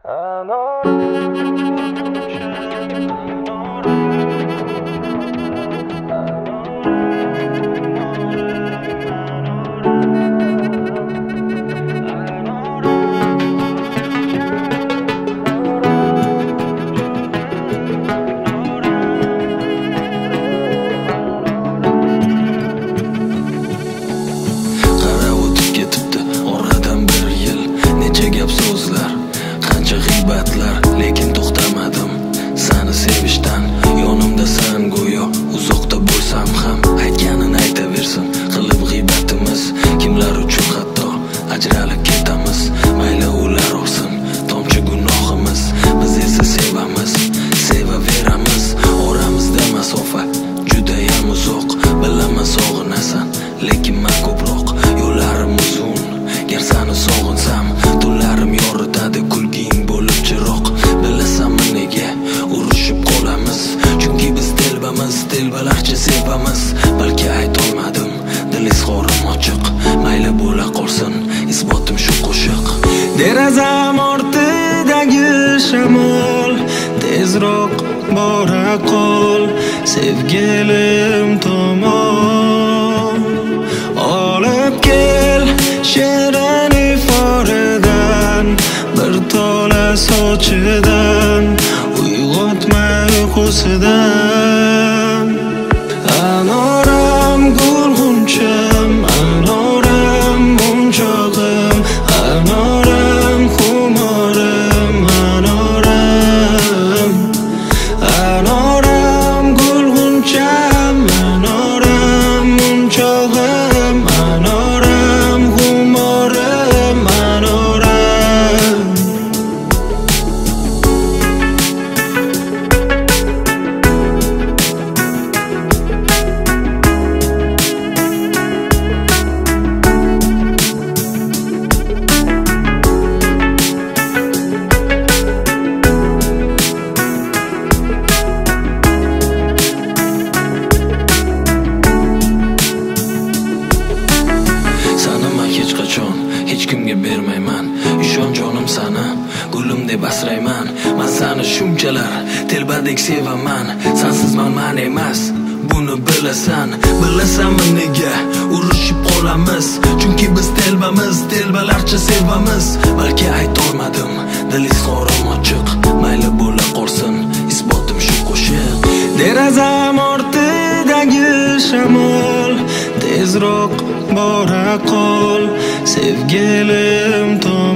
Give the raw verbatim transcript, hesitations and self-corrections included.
Lekin to'xtamadim seni sevishdan. Yonimdasan go'yo uzoqda bo'lsam ham, aytganini aytaversin qilib g'iybatimiz. Kimlar uchun hatto ajralib ketamiz, mayli ular olsin tomchi gunohimiz. Biz esa sevamiz, sevaveramiz. Oramizda masofa judayam uzoq. Bilaman sog'inasan, lekin men ko'proq. Yo'llarim uzun, gar seni sog'insam tunlarim yoritadi kulging bo'lib chiroq. Bilasanmi nega urushib qolamiz? Chunki biz telbamiz, telbalarcha sevamiz. Balki aytolmadim, dil izhorim ochiq. Mayli bo'la qolsin, isbotim shu qo'shiq. Derazam ortidagi shamol, tezroq bora qol sevgilim tomon. Olib kel shirin iforadan, bir tola sochidan, uyg'otma uyqusidan. Anoram gulg'uncham, anoram munchog'im, anoram xumorim, anoram. Anoram gulg'uncham, anoram munchog'im, anoram xumorim, anoram. Hech kimga bermayman, ishon jonim sana, gulim deb asrayman. Men seni shunchalar telbadek sevaman. Sensiz men men emas, buni bilasan. Bilasanmi nega urushib qolamiz? Chunki biz telbamiz, telbalarcha sevamiz. Balki aytolmadim, dil izhorim ochiq. Mayli bo'la qolsin, isbotim shu qo'shiq. Derazam ortidagi shamol, tezroq bora qol sevgilim tomon.